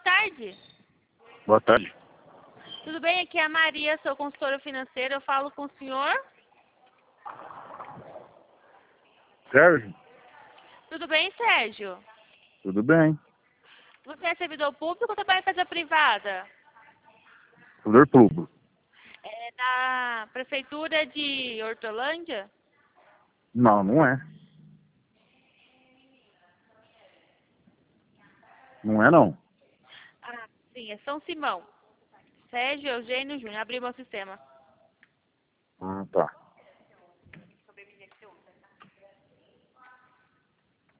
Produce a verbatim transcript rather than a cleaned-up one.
tarde. Boa tarde. Tudo bem? Aqui é a Maria, sou consultora financeira. Eu falo com o senhor. Sérgio? Tudo bem, Sérgio? Tudo bem. Você é servidor público ou trabalha em empresa privada? Servidor público. É da Prefeitura de Hortolândia? Não, não é. Não é não. Ah, sim, é São Simão. Sérgio Eugênio Júnior. Abri meu sistema. Ah, tá.